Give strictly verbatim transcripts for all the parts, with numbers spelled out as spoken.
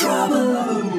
trouble.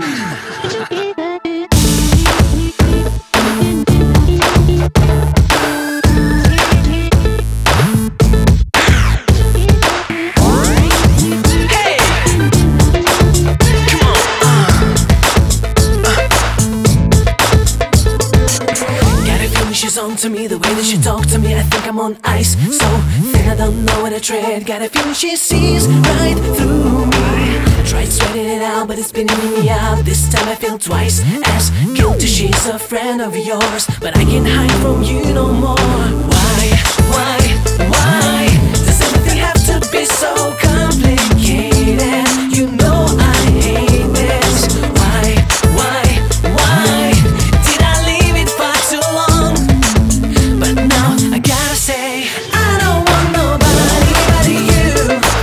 She's on to me, the way that she talks to me, I think I'm on ice. So thin I don't know where to tread. Got a feeling she sees right through me. Tried sweating it out, but it's been in me out. This time I feel twice as guilty. She's a friend of yours, but I can't hide from you no more. Why, why, why does everything have to be so complicated? You know I hate this. Why, why, why did I leave it far too long? But now I gotta say, I don't want nobody but you.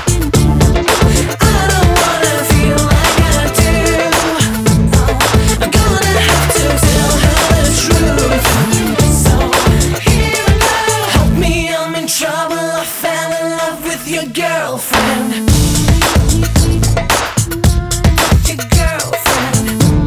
I don't wanna feel like I do. I'm gonna have to tell her the truth. So here I go. Help me, I'm in trouble. I fell in love with your girlfriend. Your girlfriend.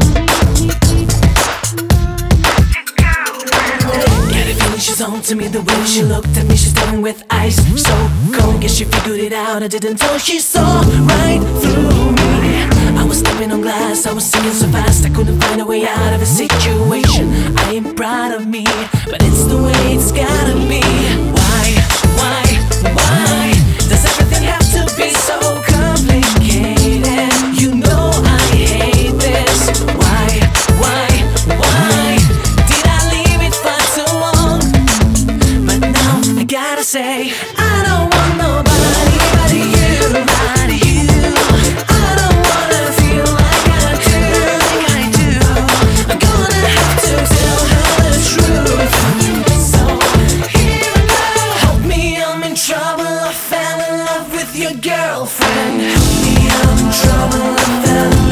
Got a feeling she's on to me, the way she looked at me, she's staring with eyes so cold. Guess she figured it out, I didn't tell, she saw right through me. I was stepping on glass, I was singing so fast, I couldn't find a way out of a situation. I ain't proud of me, but it's the way it's gotta be. Why, why, why does everything have to be so complicated? You know I hate this. Why, why, why did I leave it for too long? But now I gotta say, I don't want nobody but you, but you. I don't wanna feel like I do, like I do. I'm gonna have to tell her the truth. So here I go. Help me, I'm in trouble. I fell in love with your girlfriend. Help me, I'm in trouble. I fell in